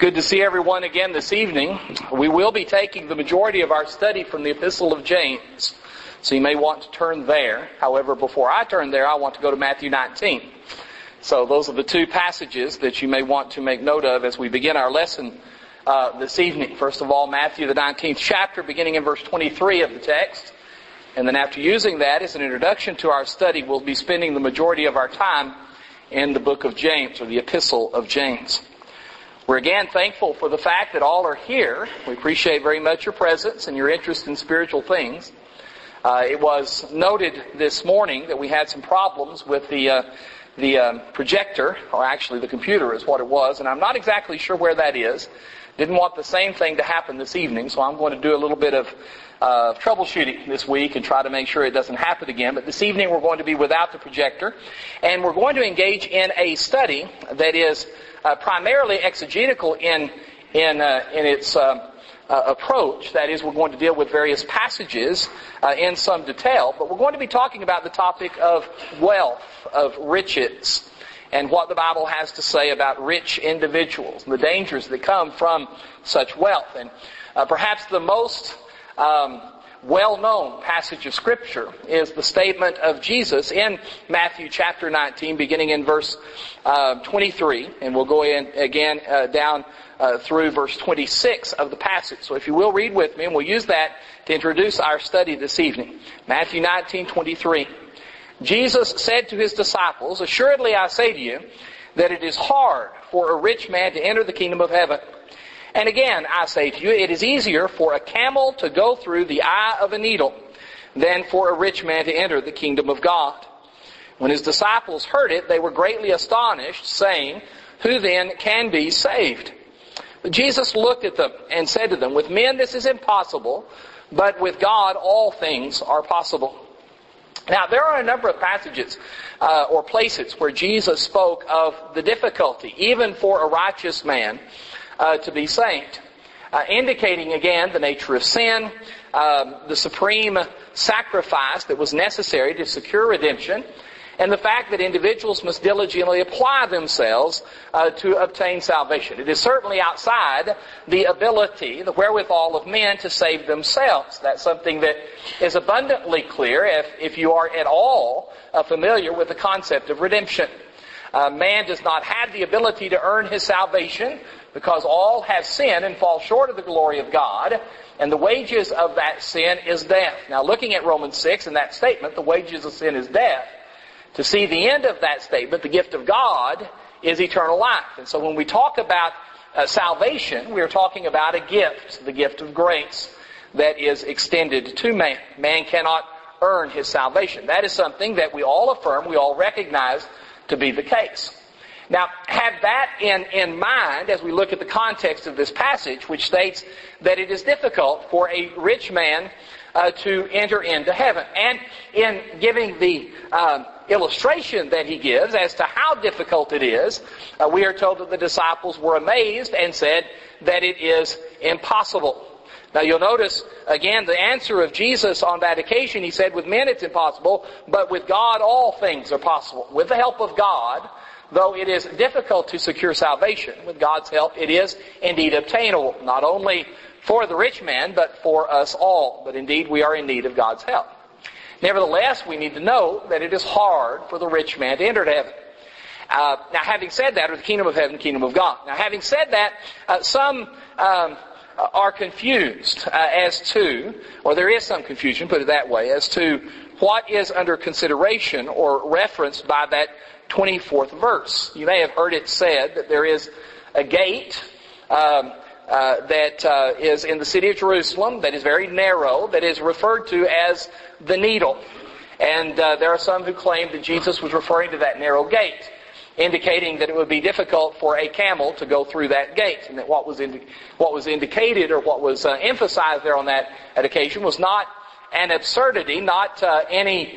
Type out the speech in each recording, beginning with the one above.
Good to see everyone again this evening. We will be taking the majority of our study from the Epistle of James. So you may want to turn there. However, before I turn there, I want to go to Matthew 19. So those are the two passages that you may want to make note of as we begin our lesson this evening. First of all, Matthew the 19th chapter, beginning in verse 23 of the text. And then after using that as an introduction to our study, we'll be spending the majority of our time in the book of James, or the Epistle of James. We're again thankful for the fact that all are here. We appreciate very much your presence and your interest in spiritual things. It was noted this morning that we had some problems with the projector, or actually the computer is what it was, and I'm not exactly sure where that is. Didn't want the same thing to happen this evening, so I'm going to do a little bit of troubleshooting this week and try to make sure it doesn't happen again. But this evening we're going to be without the projector, and we're going to engage in a study that is primarily exegetical in its approach. That is, we're going to deal with various passages in some detail, but we're going to be talking about the topic of wealth, of riches, and what the Bible has to say about rich individuals and the dangers that come from such wealth. And perhaps the most well-known passage of Scripture is the statement of Jesus in Matthew chapter 19, beginning in verse 23. And we'll go in again down through verse 26 of the passage. So if you will read with me, and we'll use that to introduce our study this evening. Matthew 19:23. Jesus said to his disciples, "Assuredly I say to you, that it is hard for a rich man to enter the kingdom of heaven. And again, I say to you, it is easier for a camel to go through the eye of a needle than for a rich man to enter the kingdom of God." When his disciples heard it, they were greatly astonished, saying, "Who then can be saved?" But Jesus looked at them and said to them, "With men this is impossible, but with God all things are possible." Now, there are a number of passages or places where Jesus spoke of the difficulty, even for a righteous man, to be saved, indicating again the nature of sin, the supreme sacrifice that was necessary to secure redemption, and the fact that individuals must diligently apply themselves to obtain salvation. It is certainly outside the ability, the wherewithal of men to save themselves. That's something that is abundantly clear if you are at all familiar with the concept of redemption. Man does not have the ability to earn his salvation, because all have sinned and fall short of the glory of God, and the wages of that sin is death. Now, looking at Romans 6 and that statement, the wages of sin is death, to see the end of that statement, the gift of God is eternal life. And so when we talk about salvation, we are talking about a gift, the gift of grace that is extended to man. Man cannot earn his salvation. That is something that we all affirm, we all recognize to be the case. Now, have that in mind as we look at the context of this passage, which states that it is difficult for a rich man to enter into heaven. And in giving the illustration that he gives as to how difficult it is, we are told that the disciples were amazed and said that it is impossible. Now you'll notice, again, the answer of Jesus on that occasion. He said, with men it's impossible, but with God all things are possible. With the help of God, though it is difficult to secure salvation, with God's help it is indeed obtainable, not only for the rich man, but for us all. But indeed we are in need of God's help. Nevertheless, we need to know that it is hard for the rich man to enter heaven. Now having said that, or the kingdom of heaven, kingdom of God. Now having said that, some are confused as to, or there is some confusion, put it that way, as to what is under consideration or referenced by that 24th verse. You may have heard it said that there is a gate that is in the city of Jerusalem that is very narrow, that is referred to as the needle. And there are some who claim that Jesus was referring to that narrow gate, indicating that it would be difficult for a camel to go through that gate, and that what was indicated or what was emphasized there on that occasion was not an absurdity, not any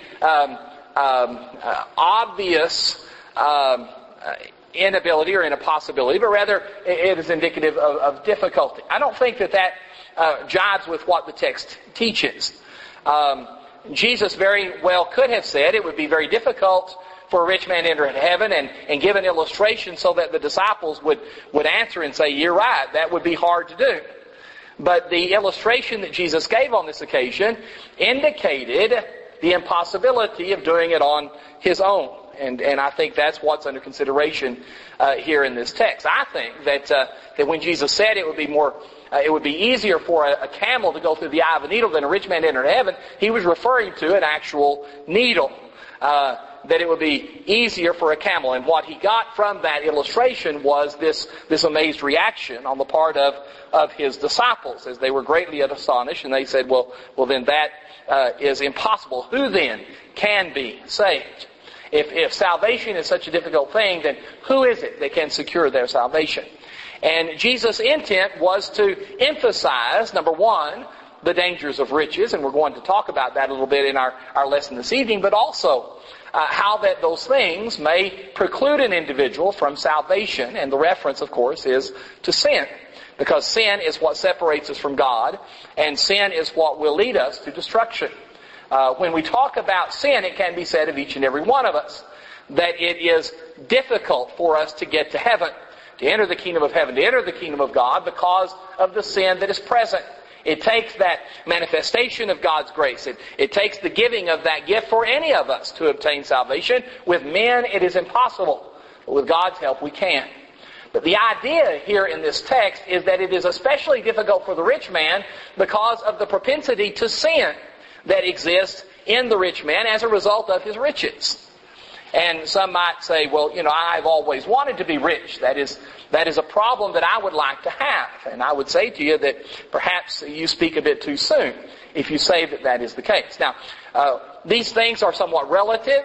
obvious inability or impossibility, but rather it is indicative of difficulty. I don't think that jives with what the text teaches. Jesus very well could have said it would be very difficult for a rich man to enter into heaven and give an illustration so that the disciples would answer and say, you're right, that would be hard to do. But the illustration that Jesus gave on this occasion indicated the impossibility of doing it on his own. And I think that's what's under consideration here in this text. I think that when Jesus said it would be easier for a camel to go through the eye of a needle than a rich man to enter heaven, he was referring to an actual needle. That it would be easier for a camel. And what he got from that illustration was this amazed reaction on the part of his disciples, as they were greatly astonished, and they said, well then that is impossible. Who then can be saved? If salvation is such a difficult thing, then who is it that can secure their salvation? And Jesus' intent was to emphasize, number one, the dangers of riches, and we're going to talk about that a little bit in our lesson this evening, but also how that those things may preclude an individual from salvation, and the reference, of course, is to sin. Because sin is what separates us from God, and sin is what will lead us to destruction. When we talk about sin, it can be said of each and every one of us that it is difficult for us to get to heaven, to enter the kingdom of heaven, to enter the kingdom of God, because of the sin that is present. It takes that manifestation of God's grace. It takes the giving of that gift for any of us to obtain salvation. With men, it is impossible. But with God's help, we can. But the idea here in this text is that it is especially difficult for the rich man because of the propensity to sin that exists in the rich man as a result of his riches. And some might say, well, I've always wanted to be rich. That is a problem that I would like to have. And I would say to you that perhaps you speak a bit too soon if you say that is the case. Now, these things are somewhat relative.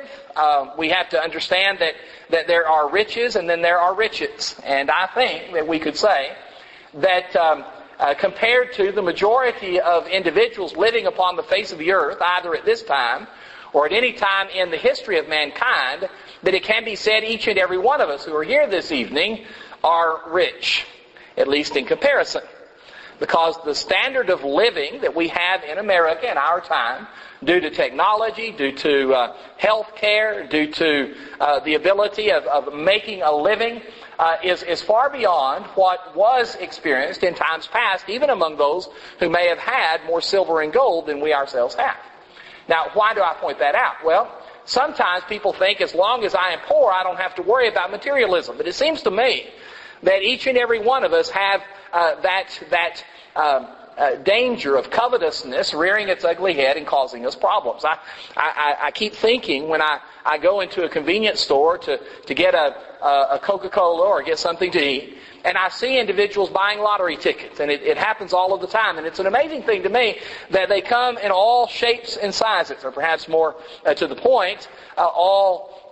We have to understand that there are riches and then there are riches. And I think that we could say that compared to the majority of individuals living upon the face of the earth, either at this time or at any time in the history of mankind, that it can be said each and every one of us who are here this evening are rich, at least in comparison. Because the standard of living that we have in America in our time, due to technology, due to health care, due to the ability of making a living, is far beyond what was experienced in times past, even among those who may have had more silver and gold than we ourselves have. Now, why do I point that out? Well, sometimes people think as long as I am poor, I don't have to worry about materialism. But it seems to me that each and every one of us have that danger of covetousness rearing its ugly head and causing us problems. I keep thinking when I go into a convenience store to get a Coca-Cola or get something to eat, and I see individuals buying lottery tickets, and it happens all of the time. And it's an amazing thing to me that they come in all shapes and sizes, or perhaps more to the point, all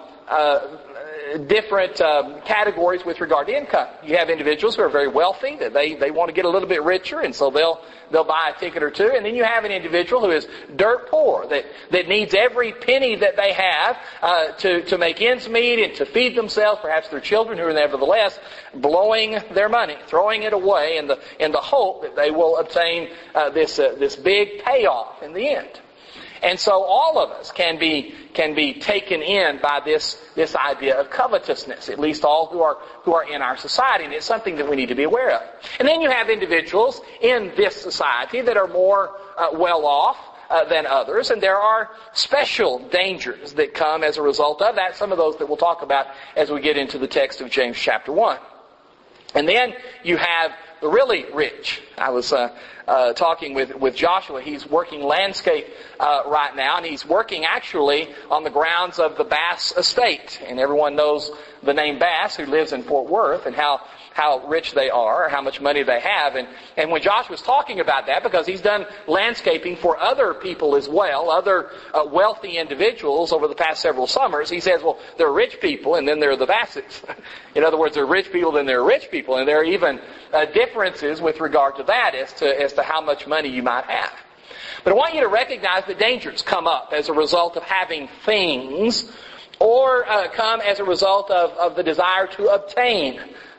different categories with regard to income. You have individuals who are very wealthy, that they want to get a little bit richer, and so they'll buy a ticket or two. And then you have an individual who is dirt poor, that needs every penny that they have to make ends meet and to feed themselves, perhaps their children, who are nevertheless blowing their money, throwing it away in the hope that they will obtain this big payoff in the end. And so all of us can be taken in by this idea of covetousness, at least all who are in our society, and it's something that we need to be aware of. And then you have individuals in this society that are more well off than others, and there are special dangers that come as a result of that. Some of those that we'll talk about as we get into the text of James chapter 1. And then you have the really rich. I was talking with Joshua. He's working landscape right now, and he's working actually on the grounds of the Bass Estate. And everyone knows the name Bass, who lives in Fort Worth, and how rich they are, or how much money they have. And when Josh was talking about that, because he's done landscaping for other people as well, other wealthy individuals over the past several summers, he says, well, there are rich people, and then there are the Bassetts. In other words, there are rich people, then there are rich people, and there are even differences with regard to that as to how much money you might have. But I want you to recognize that dangers come up as a result of having things, or come as a result of the desire to obtain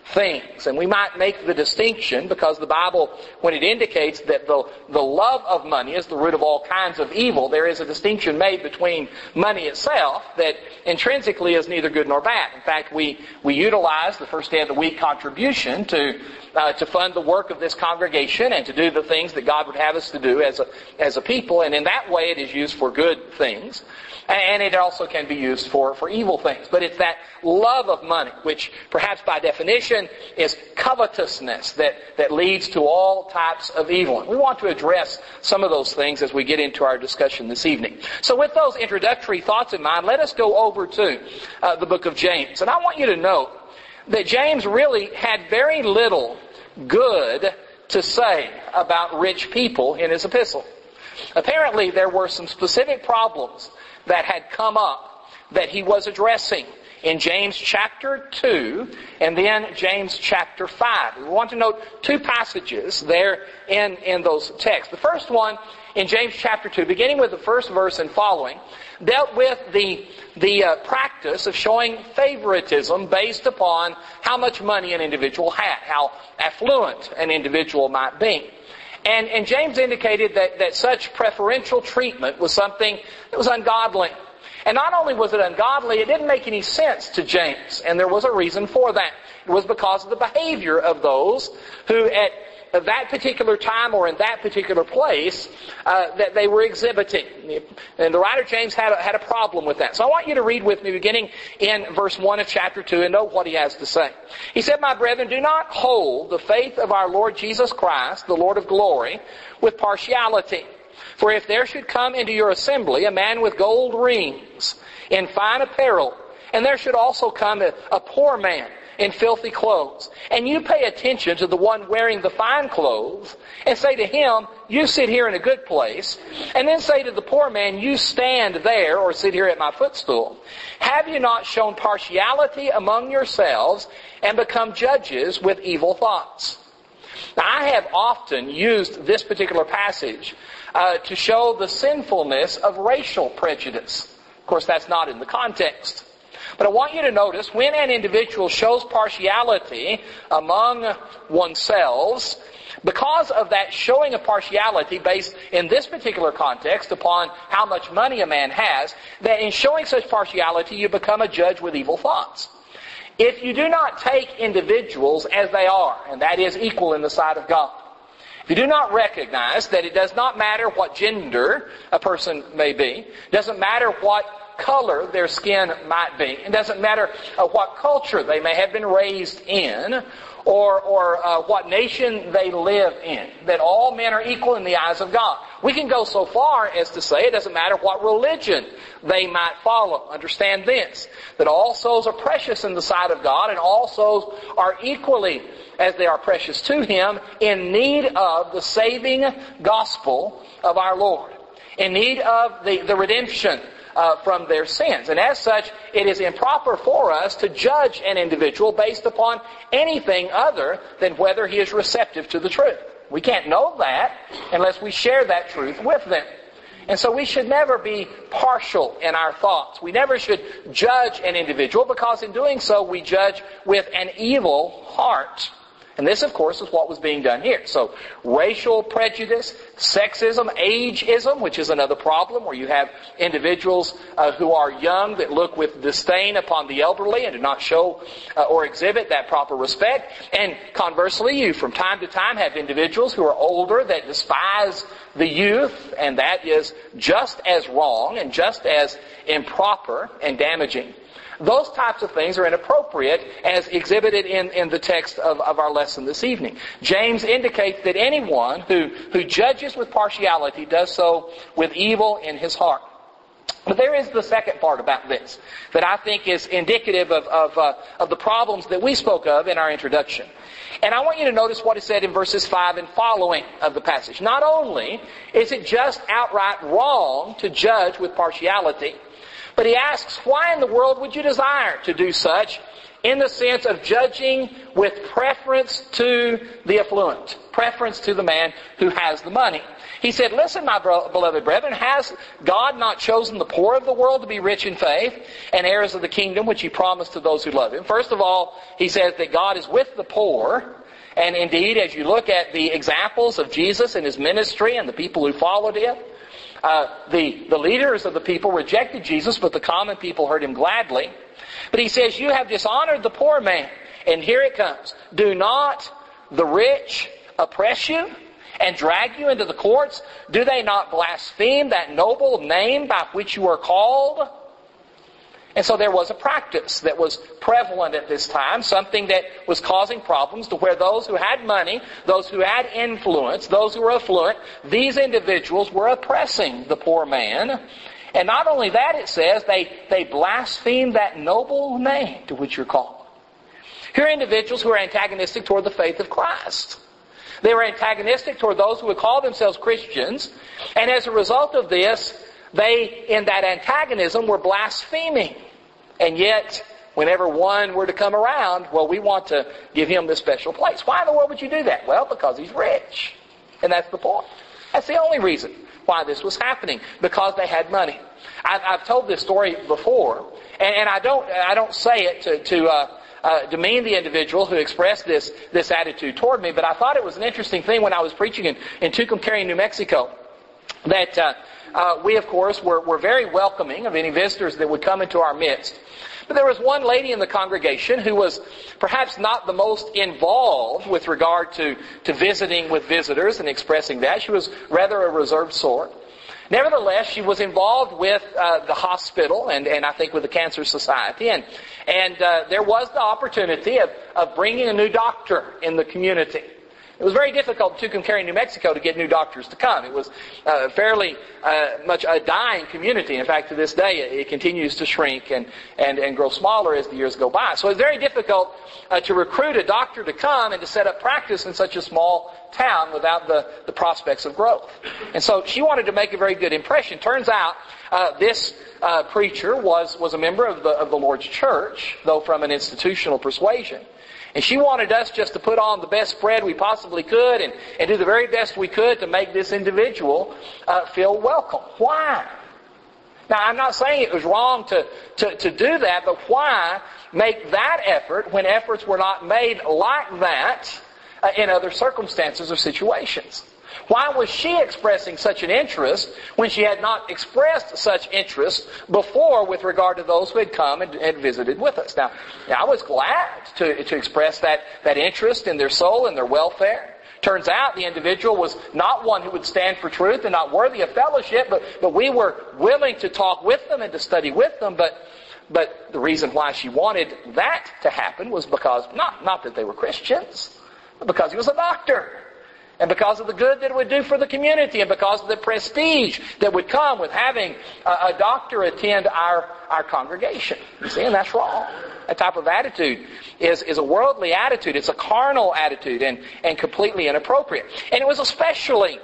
things. And we might make the distinction, because the Bible, when it indicates that the love of money is the root of all kinds of evil, there is a distinction made between money itself that intrinsically is neither good nor bad. In fact, we utilize the first day of the week contribution to fund the work of this congregation and to do the things that God would have us to do as a people. And in that way it is used for good things. And it also can be used for evil things. But it's that love of money, which perhaps by definition is covetousness, that leads to all types of evil. And we want to address some of those things as we get into our discussion this evening. So with those introductory thoughts in mind, let us go over to the book of James. And I want you to note that James really had very little good to say about rich people in his epistle. Apparently there were some specific problems that had come up that he was addressing in James chapter 2 and then James chapter 5. We want to note two passages there in those texts. The first one in James chapter 2, beginning with the first verse and following, dealt with the practice of showing favoritism based upon how much money an individual had, how affluent an individual might be. And James indicated that such preferential treatment was something that was ungodly. And not only was it ungodly, it didn't make any sense to James. And there was a reason for that. It was because of the behavior of those who at that particular time or in that particular place that they were exhibiting. And the writer James had a problem with that. So I want you to read with me beginning in verse 1 of chapter 2 and note what he has to say. He said, "My brethren, do not hold the faith of our Lord Jesus Christ, the Lord of glory, with partiality. For if there should come into your assembly a man with gold rings in fine apparel, and there should also come a poor man in filthy clothes, and you pay attention to the one wearing the fine clothes, and say to him, you sit here in a good place, and then say to the poor man, you stand there, or sit here at my footstool. Have you not shown partiality among yourselves, and become judges with evil thoughts?" Now, I have often used this particular passage to show the sinfulness of racial prejudice. Of course, that's not in the context. But I want you to notice, when an individual shows partiality among oneself, because of that showing of partiality based in this particular context upon how much money a man has, that in showing such partiality you become a judge with evil thoughts. If you do not take individuals as they are, and that is equal in the sight of God, if you do not recognize that it does not matter what gender a person may be, doesn't matter what color their skin might be, it doesn't matter what culture they may have been raised in, or what nation they live in, that all men are equal in the eyes of God. We can go so far as to say it doesn't matter what religion they might follow. Understand this, that all souls are precious in the sight of God, and all souls are equally, as they are precious to Him, in need of the saving gospel of our Lord, in need of the redemption from their sins. And as such, it is improper for us to judge an individual based upon anything other than whether he is receptive to the truth. We can't know that unless we share that truth with them. And so we should never be partial in our thoughts. We never should judge an individual, because in doing so we judge with an evil heart. And this, of course, is what was being done here. So, racial prejudice, sexism, ageism, which is another problem, where you have individuals who are young that look with disdain upon the elderly and do not show or exhibit that proper respect. And conversely, you from time to time have individuals who are older that despise the youth, and that is just as wrong and just as improper and damaging. Those types of things are inappropriate as exhibited in the text of our lesson this evening. James indicates that anyone who judges with partiality does so with evil in his heart. But there is the second part about this that I think is indicative of the problems that we spoke of in our introduction. And I want you to notice what is said in verses 5 and following of the passage. Not only is it just outright wrong to judge with partiality, but he asks, why in the world would you desire to do such, in the sense of judging with preference to the affluent, preference to the man who has the money? He said, listen, my beloved brethren, has God not chosen the poor of the world to be rich in faith and heirs of the kingdom which He promised to those who love Him? First of all, He says that God is with the poor. And indeed, as you look at the examples of Jesus and His ministry and the people who followed Him, the leaders of the people rejected Jesus, but the common people heard Him gladly. But He says, you have dishonored the poor man. And here it comes. Do not the rich oppress you and drag you into the courts? Do they not blaspheme that noble name by which you are called? And so there was a practice that was prevalent at this time, something that was causing problems to where those who had money, those who had influence, those who were affluent, these individuals were oppressing the poor man. And not only that, it says, they blasphemed that noble name to which you're called. Here are individuals who are antagonistic toward the faith of Christ. They were antagonistic toward those who would call themselves Christians. And as a result of this, they, in that antagonism, were blaspheming. And yet, whenever one were to come around, well, we want to give him this special place. Why in the world would you do that? Well, because he's rich. And that's the point. That's the only reason why this was happening. Because they had money. I've told this story before, and I don't say it to demean the individual who expressed this attitude toward me, but I thought it was an interesting thing when I was preaching in Tucumcari, New Mexico, that we, of course, were very welcoming of any visitors that would come into our midst. But there was one lady in the congregation who was perhaps not the most involved with regard to visiting with visitors and expressing that. She was rather a reserved sort. Nevertheless, she was involved with the hospital and I think with the Cancer Society. And there was the opportunity of bringing a new doctor in the community. It was very difficult in Tucumcari, New Mexico to get new doctors to come. It was fairly much a dying community. In fact, to this day, it continues to shrink and grow smaller as the years go by. So it's very difficult to recruit a doctor to come and to set up practice in such a small town without the prospects of growth. And so she wanted to make a very good impression. Turns out this preacher was a member of the Lord's church, though from an institutional persuasion. And she wanted us just to put on the best spread we possibly could and do the very best we could to make this individual feel welcome. Why? Now, I'm not saying it was wrong to do that, but why make that effort when efforts were not made like that in other circumstances or situations? Why was she expressing such an interest when she had not expressed such interest before with regard to those who had come and visited with us? Now, I was glad to express that interest in their soul and their welfare. Turns out the individual was not one who would stand for truth and not worthy of fellowship, but we were willing to talk with them and to study with them. But the reason why she wanted that to happen was because, not that they were Christians, but because he was a doctor. And because of the good that it would do for the community, and because of the prestige that would come with having a doctor attend our congregation. You see, and that's wrong. That type of attitude is a worldly attitude. It's a carnal attitude and completely inappropriate. And it was especially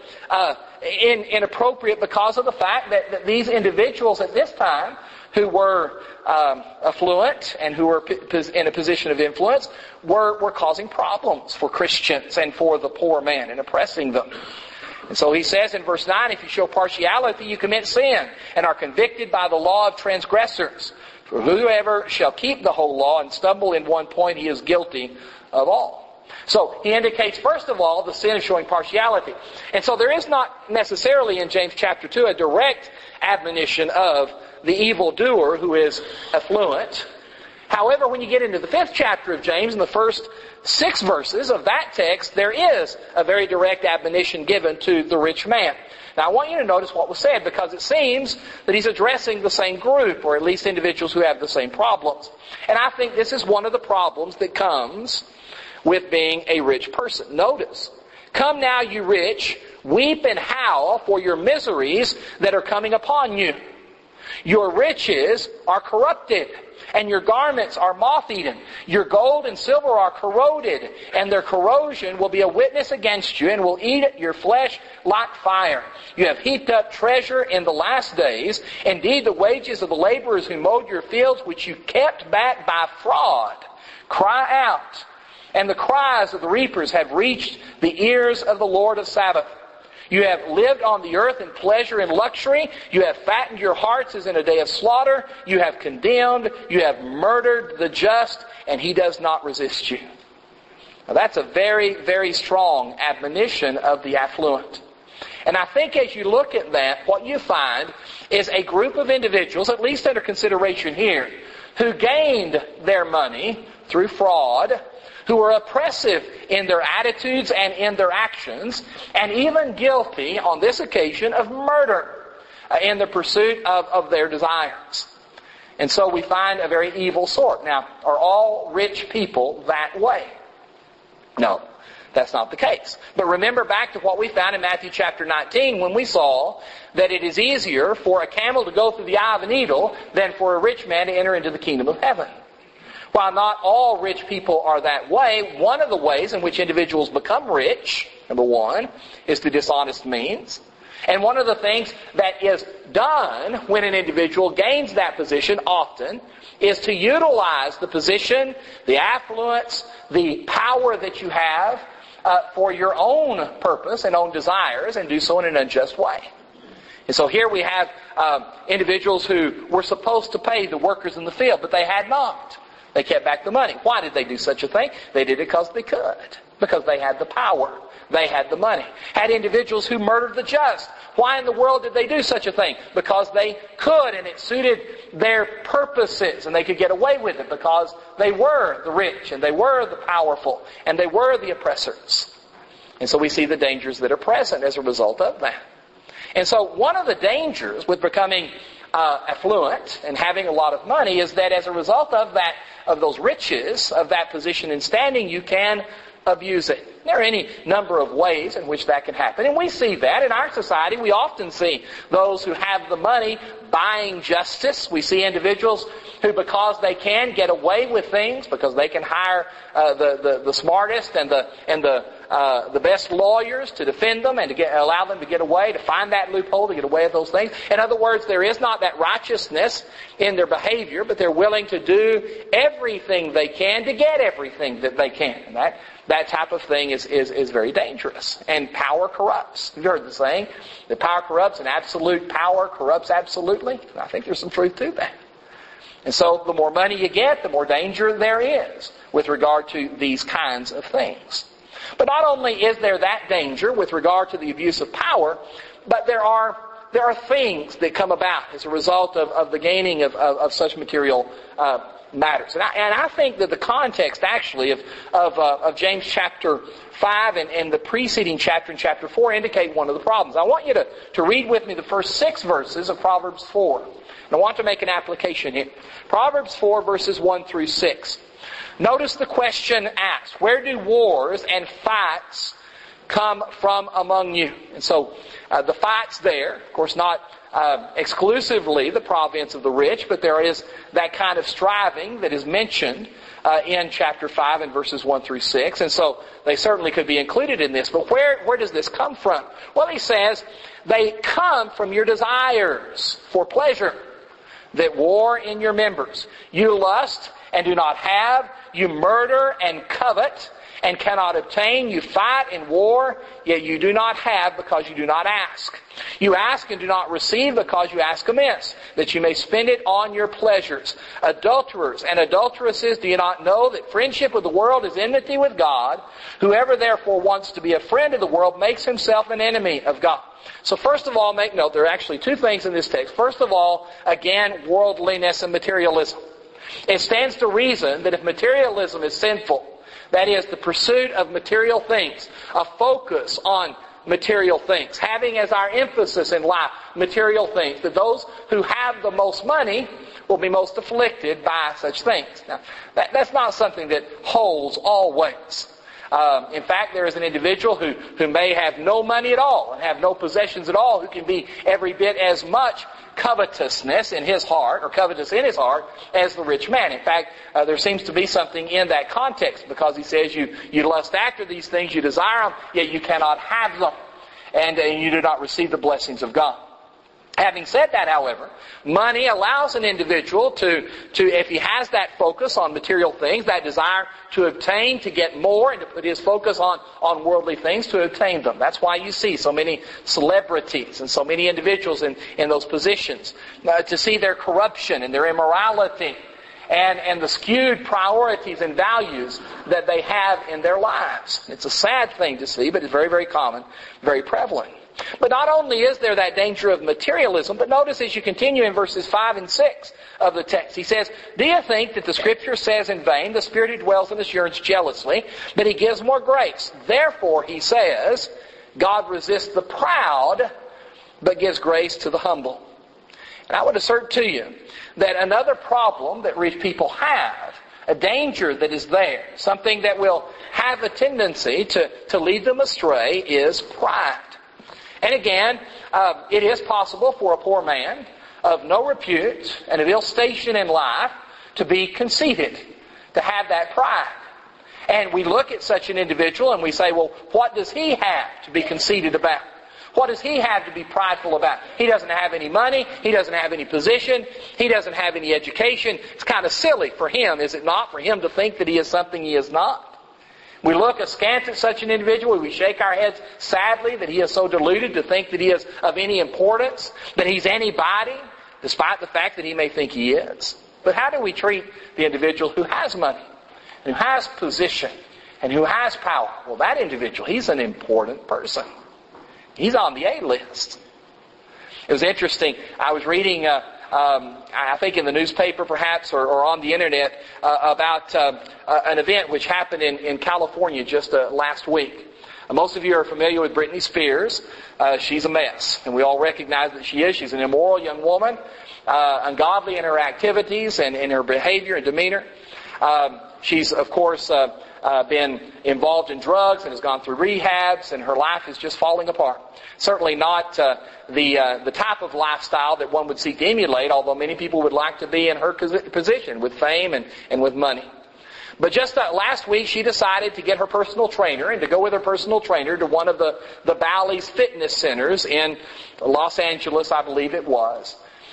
inappropriate because of the fact that these individuals at this time who were affluent and who were in a position of influence were causing problems for Christians and for the poor man and oppressing them. And so he says in verse 9, if you show partiality, you commit sin and are convicted by the law of transgressors. For whoever shall keep the whole law and stumble in one point, he is guilty of all. So he indicates, first of all, the sin of showing partiality. And so there is not necessarily in James chapter 2 a direct admonition of the evildoer who is affluent. However, when you get into the 5th chapter of James, in the first 6 verses of that text, there is a very direct admonition given to the rich man. Now, I want you to notice what was said, because it seems that he's addressing the same group, or at least individuals who have the same problems. And I think this is one of the problems that comes with being a rich person. Notice, come now, you rich, weep and howl for your miseries that are coming upon you. Your riches are corrupted, and your garments are moth-eaten. Your gold and silver are corroded, and their corrosion will be a witness against you, and will eat your flesh like fire. You have heaped up treasure in the last days. Indeed, the wages of the laborers who mowed your fields, which you kept back by fraud, cry out. And the cries of the reapers have reached the ears of the Lord of Sabaoth. You have lived on the earth in pleasure and luxury. You have fattened your hearts as in a day of slaughter. You have condemned. You have murdered the just, and he does not resist you. Now that's a very, very strong admonition of the affluent. And I think as you look at that, what you find is a group of individuals, at least under consideration here, who gained their money through fraud, who were oppressive in their attitudes and in their actions, and even guilty on this occasion of murder in the pursuit of their desires. And so we find a very evil sort. Now, are all rich people that way? No, that's not the case. But remember back to what we found in Matthew chapter 19 when we saw that it is easier for a camel to go through the eye of a needle than for a rich man to enter into the kingdom of heaven. While not all rich people are that way, one of the ways in which individuals become rich, number one, is through dishonest means. And one of the things that is done when an individual gains that position often is to utilize the position, the affluence, the power that you have for your own purpose and own desires, and do so in an unjust way. And so here we have individuals who were supposed to pay the workers in the field, but they had not. They kept back the money. Why did they do such a thing? They did it because they could. Because they had the power. They had the money. Had individuals who murdered the just. Why in the world did they do such a thing? Because they could, and it suited their purposes, and they could get away with it because they were the rich, and they were the powerful, and they were the oppressors. And so we see the dangers that are present as a result of that. And so one of the dangers with becoming affluent and having a lot of money is that as a result of that, of those riches, of that position and standing, you can abuse it. There are any number of ways in which that can happen. And we see that in our society. We often see those who have the money buying justice. We see individuals who, because they can get away with things, because they can hire the smartest and the best lawyers to defend them and to allow them to get away, to find that loophole, to get away with those things. In other words, there is not that righteousness in their behavior, but they're willing to do everything they can to get everything that they can. And that type of thing is very dangerous. And power corrupts. You've heard the saying, that power corrupts and absolute power corrupts absolutely. I think there's some truth to that. And so the more money you get, the more danger there is with regard to these kinds of things. But not only is there that danger with regard to the abuse of power, but there are things that come about as a result of the gaining of such material matters. And I think that the context actually of James chapter 5 and the preceding chapter in chapter 4 indicate one of the problems. I want you to read with me the first 6 verses of Proverbs 4. And I want to make an application here. Proverbs 4 verses 1 through 6. Notice the question asked. Where do wars and fights come from among you? And so the fights there, of course not exclusively the province of the rich, but there is that kind of striving that is mentioned in chapter 5 and verses 1 through 6. And so they certainly could be included in this. But where does this come from? Well, he says, they come from your desires for pleasure that war in your members. You lust and do not have. You murder and covet and cannot obtain. You fight in war, yet you do not have because you do not ask. You ask and do not receive because you ask amiss, that you may spend it on your pleasures. Adulterers and adulteresses, do you not know that friendship with the world is enmity with God? Whoever therefore wants to be a friend of the world makes himself an enemy of God. So first of all, make note, there are actually 2 things in this text. First of all, again, worldliness and materialism. It stands to reason that if materialism is sinful, that is, the pursuit of material things, a focus on material things, having as our emphasis in life material things, that those who have the most money will be most afflicted by such things. Now, that's not something that holds always. In fact, there is an individual who may have no money at all and have no possessions at all, who can be every bit as much covetousness in his heart, or covetous in his heart, as the rich man. In fact, there seems to be something in that context, because he says you lust after these things, you desire them, yet you cannot have them, and you do not receive the blessings of God. Having said that, however, money allows an individual to, if he has that focus on material things, that desire to obtain, to get more, and to put his focus on worldly things, to obtain them. That's why you see so many celebrities and so many individuals in those positions, to see their corruption and their immorality and the skewed priorities and values that they have in their lives. It's a sad thing to see, but it's very, very common, very prevalent. But not only is there that danger of materialism, but notice as you continue in verses 5 and 6 of the text, he says, "Do you think that the Scripture says in vain, the Spirit who dwells in us yearns jealously, but He gives more grace? Therefore," he says, "God resists the proud, but gives grace to the humble." And I would assert to you that another problem that rich people have, a danger that is there, something that will have a tendency to lead them astray, is pride. And again, it is possible for a poor man of no repute and of ill station in life to be conceited, to have that pride. And we look at such an individual and we say, well, what does he have to be conceited about? What does he have to be prideful about? He doesn't have any money. He doesn't have any position. He doesn't have any education. It's kind of silly for him, is it not, for him to think that he is something he is not? We look askance at such an individual. We shake our heads sadly that he is so deluded to think that he is of any importance, that he's anybody, despite the fact that he may think he is. But how do we treat the individual who has money, who has position, and who has power? Well, that individual, he's an important person. He's on the A list. It was interesting. I was reading, I think in the newspaper perhaps, or on the internet, about an event which happened in California just last week. Most of you are familiar with Britney Spears. She's a mess, and we all recognize that she is. She's an immoral young woman, ungodly in her activities and in her behavior and demeanor. She's, of course, been involved in drugs and has gone through rehabs, and her life is just falling apart. Certainly not the type of lifestyle that one would seek to emulate, although many people would like to be in her position with fame and with money. But just last week, she decided to get her personal trainer and to go with her personal trainer to one of the Bally's fitness centers in Los Angeles, I believe it was.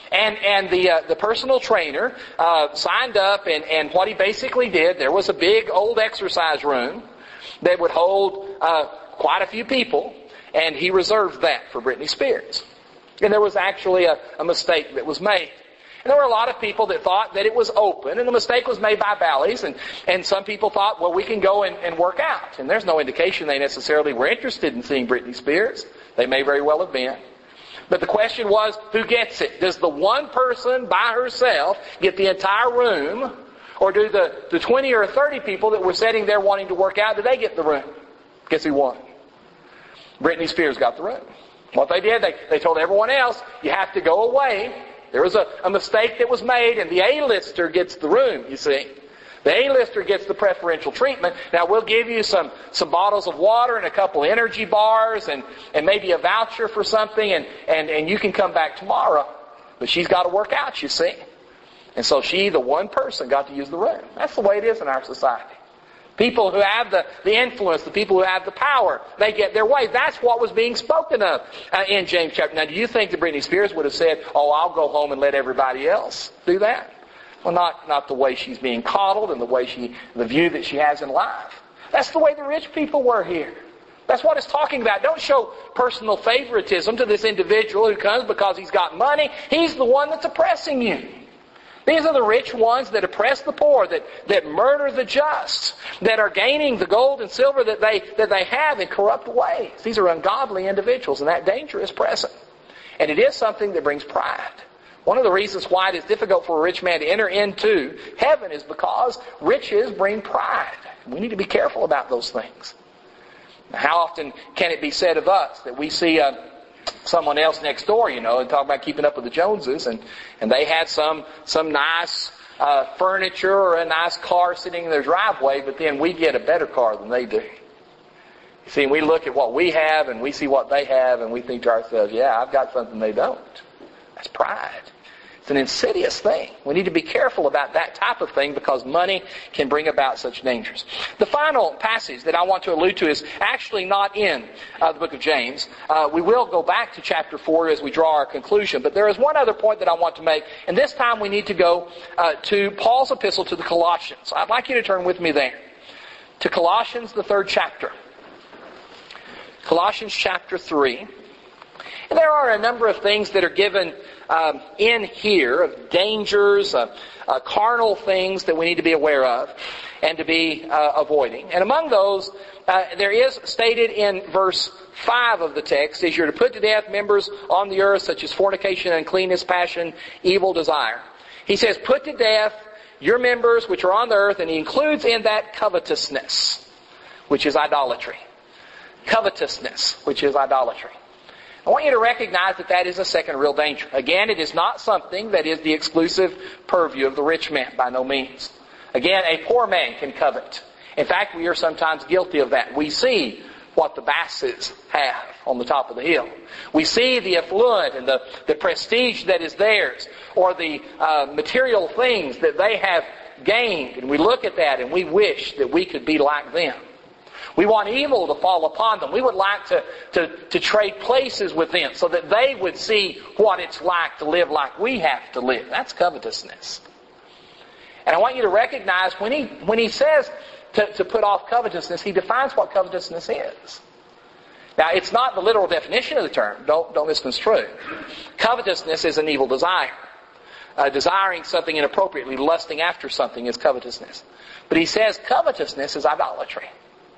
And the personal trainer signed up, and what he basically did, there was a big old exercise room that would hold quite a few people, and he reserved that for Britney Spears. And there was actually a mistake that was made. And there were a lot of people that thought that it was open, and the mistake was made by Bally's, and some people thought, well, we can go and work out. And there's no indication they necessarily were interested in seeing Britney Spears. They may very well have been. But the question was, who gets it? Does the one person by herself get the entire room? Or do the 20 or 30 people that were sitting there wanting to work out, do they get the room? Guess who won? Britney Spears got the room. What they did, they told everyone else, you have to go away. There was a mistake that was made, and the A-lister gets the room, you see. The A-lister gets the preferential treatment. Now, we'll give you some bottles of water and a couple of energy bars and maybe a voucher for something, and you can come back tomorrow. But she's got to work out, you see. And so she, the one person, got to use the room. That's the way it is in our society. People who have the influence, the people who have the power, they get their way. That's what was being spoken of in James chapter. Now, do you think that Britney Spears would have said, oh, I'll go home and let everybody else do that? Well, not the way she's being coddled and the view that she has in life. That's the way the rich people were here. That's what it's talking about. Don't show personal favoritism to this individual who comes because he's got money. He's the one that's oppressing you. These are the rich ones that oppress the poor, that murder the just, that are gaining the gold and silver that they have in corrupt ways. These are ungodly individuals, and that danger is present. And it is something that brings pride. One of the reasons why it is difficult for a rich man to enter into heaven is because riches bring pride. We need to be careful about those things. Now, how often can it be said of us that we see someone else next door, and talk about keeping up with the Joneses, and they had some nice furniture or a nice car sitting in their driveway, but then we get a better car than they do. You see, we look at what we have and we see what they have, and we think to ourselves, yeah, I've got something they don't. That's pride. It's an insidious thing. We need to be careful about that type of thing because money can bring about such dangers. The final passage that I want to allude to is actually not in the book of James. We will go back to chapter 4 as we draw our conclusion. But there is one other point that I want to make. And this time we need to go to Paul's epistle to the Colossians. I'd like you to turn with me there. To Colossians, the 3rd chapter. Colossians chapter 3. And there are a number of things that are given in here of dangers, carnal things that we need to be aware of and to be avoiding. And among those, there is stated in verse 5 of the text, is you're to put to death members on the earth such as fornication, uncleanness, passion, evil desire. He says, put to death your members which are on the earth, and he includes in that covetousness, which is idolatry. Covetousness, which is idolatry. I want you to recognize that that is a second real danger. Again, it is not something that is the exclusive purview of the rich man, by no means. Again, a poor man can covet. In fact, we are sometimes guilty of that. We see what the Basses have on the top of the hill. We see the affluent and the prestige that is theirs, or the material things that they have gained, and we look at that and we wish that we could be like them. We want evil to fall upon them. We would like to trade places with them so that they would see what it's like to live like we have to live. That's covetousness. And I want you to recognize when he says to put off covetousness, he defines what covetousness is. Now, it's not the literal definition of the term. Don't misconstrue. Covetousness is an evil desire. Desiring something inappropriately, lusting after something is covetousness. But he says covetousness is idolatry.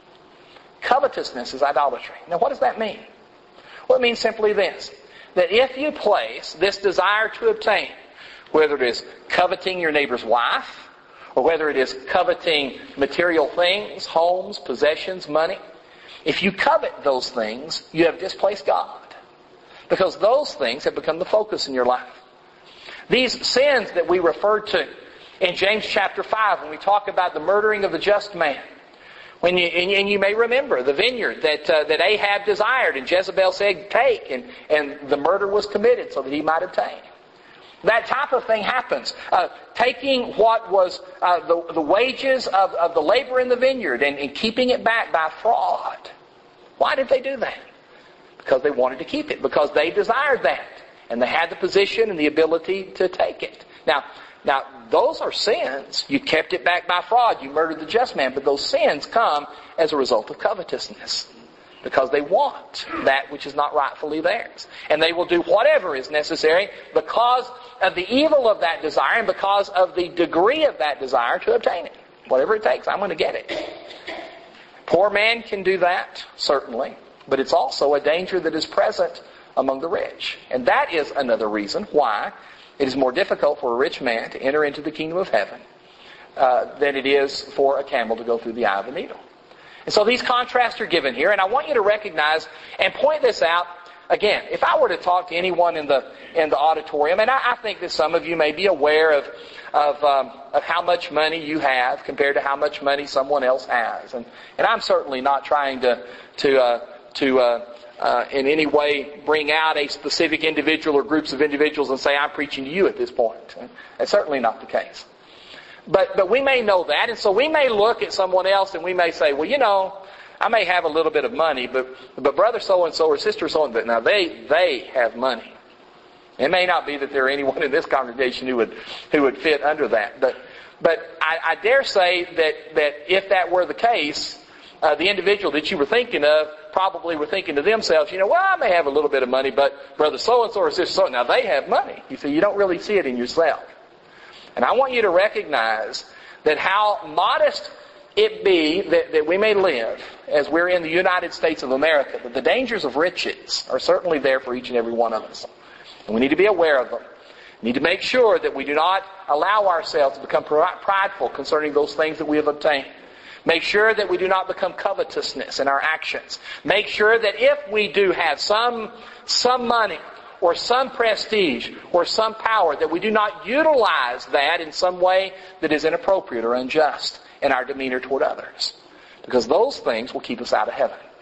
Covetousness is idolatry. Now, what does that mean? Well, it means simply this, that if you place this desire to obtain, whether it is coveting your neighbor's wife, or whether it is coveting material things, homes, possessions, money, if you covet those things, you have displaced God. Because those things have become the focus in your life. These sins that we referred to in James chapter 5, when we talk about the murdering of the just man, and you may remember the vineyard that Ahab desired, and Jezebel said, take, and the murder was committed so that he might obtain. That type of thing happens. Taking what was the wages of the labor in the vineyard and keeping it back by fraud. Why did they do that? Because they wanted to keep it. Because they desired that. And they had the position and the ability to take it. Now, those are sins. You kept it back by fraud. You murdered the just man. But those sins come as a result of covetousness. Because they want that which is not rightfully theirs. And they will do whatever is necessary because of the evil of that desire and because of the degree of that desire to obtain it. Whatever it takes, I'm going to get it. Poor man can do that, certainly. But it's also a danger that is present among the rich. And that is another reason why it is more difficult for a rich man to enter into the kingdom of heaven than it is for a camel to go through the eye of a needle. And so these contrasts are given here, and I want you to recognize and point this out. Again, if I were to talk to anyone in the auditorium, and I think that some of you may be aware of how much money you have compared to how much money someone else has, and I'm certainly not trying to in any way bring out a specific individual or groups of individuals and say I'm preaching to you at this point. That's certainly not the case. But we may know that, and so we may look at someone else and we may say, well, you know, I may have a little bit of money, but brother so-and-so or sister so-and-so, now they have money. It may not be that there are anyone in this congregation who would fit under that. But I dare say that if that were the case, the individual that you were thinking of probably were thinking to themselves, you know, well, I may have a little bit of money, but brother so-and-so or sister so-and-so, now they have money. You see, you don't really see it in yourself. And I want you to recognize that how modest it be that we may live as we're in the United States of America, that the dangers of riches are certainly there for each and every one of us. And we need to be aware of them. We need to make sure that we do not allow ourselves to become prideful concerning those things that we have obtained. Make sure that we do not become covetousness in our actions. Make sure that if we do have some money, or some prestige, or some power, that we do not utilize that in some way that is inappropriate or unjust in our demeanor toward others. Because those things will keep us out of heaven.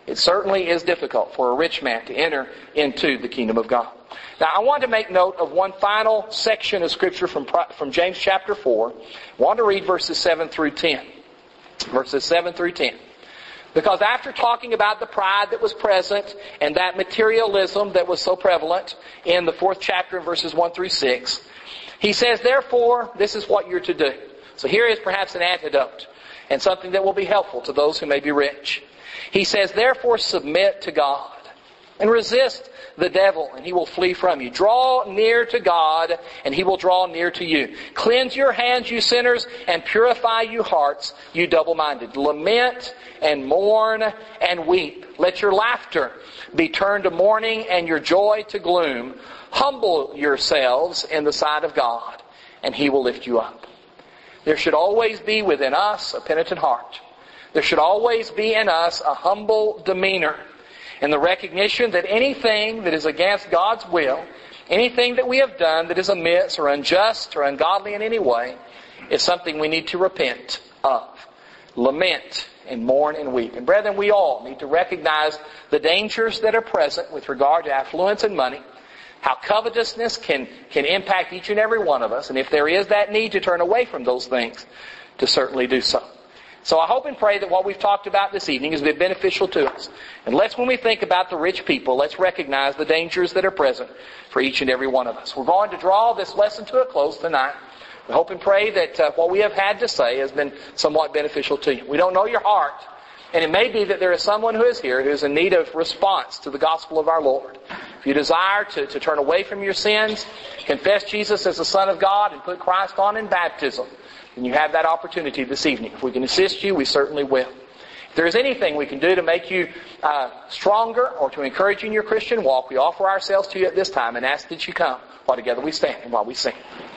It certainly is difficult for a rich man to enter into the kingdom of God. Now, I want to make note of one final section of Scripture from James chapter 4. I want to read verses 7 through 10. Verses 7 through 10. Because after talking about the pride that was present and that materialism that was so prevalent in the 4th chapter in verses 1 through 6, he says, therefore, this is what you're to do. So here is perhaps an antidote and something that will be helpful to those who may be rich. He says, therefore, submit to God and resist the devil, and he will flee from you. Draw near to God, and he will draw near to you. Cleanse your hands, you sinners, and purify you hearts, you double-minded. Lament and mourn and weep. Let your laughter be turned to mourning and your joy to gloom. Humble yourselves in the sight of God, and he will lift you up. There should always be within us a penitent heart. There should always be in us a humble demeanor, and the recognition that anything that is against God's will, anything that we have done that is amiss or unjust or ungodly in any way, is something we need to repent of. Lament and mourn and weep. And brethren, we all need to recognize the dangers that are present with regard to affluence and money, how covetousness can impact each and every one of us, and if there is that need to turn away from those things, to certainly do so. So I hope and pray that what we've talked about this evening has been beneficial to us. And when we think about the rich people, let's recognize the dangers that are present for each and every one of us. We're going to draw this lesson to a close tonight. We hope and pray that what we have had to say has been somewhat beneficial to you. We don't know your heart, and it may be that there is someone who is here who is in need of response to the gospel of our Lord. If you desire to turn away from your sins, confess Jesus as the Son of God, and put Christ on in baptism, then you have that opportunity this evening. If we can assist you, we certainly will. If there is anything we can do to make you stronger or to encourage you in your Christian walk, we offer ourselves to you at this time and ask that you come while together we stand and while we sing.